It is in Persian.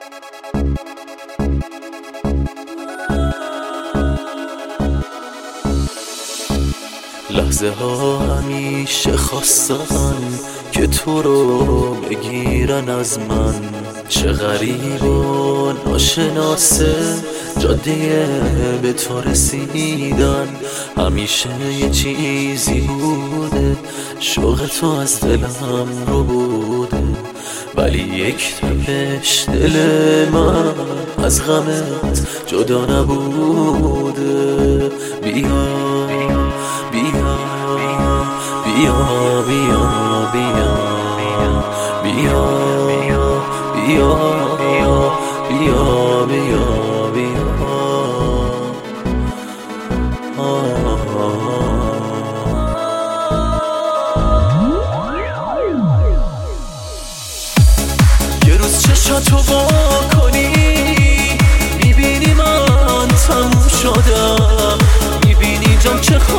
لحظه ها همیشه خواستن که تو رو بگیرن از من. چه غریب و ناشناسه جاده به تو رسیدن. همیشه یه چیزی بوده شوق تو از دلم رو بوده، ولی یک تپش دل من از غمت جدا نبوده. بیا بیا بیا بیا بیا بیا بیا بیا بیا بیا یه روز چشاتو وا کنی میبینی من تموم شدم، میبینی جام چه